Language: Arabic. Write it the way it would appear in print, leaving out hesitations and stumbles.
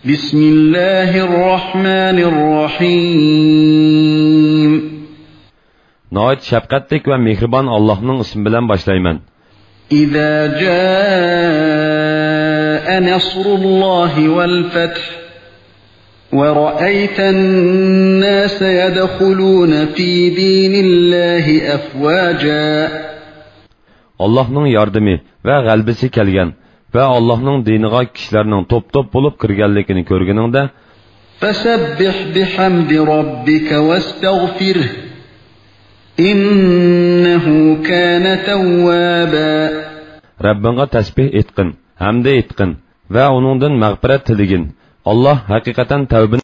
بسم الله الرحمن الرحيم نهايت شفقتlik ve mehriban Allah'ın ismi bilen başlayman. إذا جاء نصر الله والفتح ورأيت الناس يدخلون في دين الله أفواجا Allah'ın yardımı ve galbisi kelgen ve Allah'ın diniga kişilerinin top bulup kirgenlikini körgününde فسبح بحمد ربك واستغفره إنه كان توابا Rabbinga tasbih etkin, hamda etkin ve onundan mağfiret tiligin. Allah hakikaten tevbini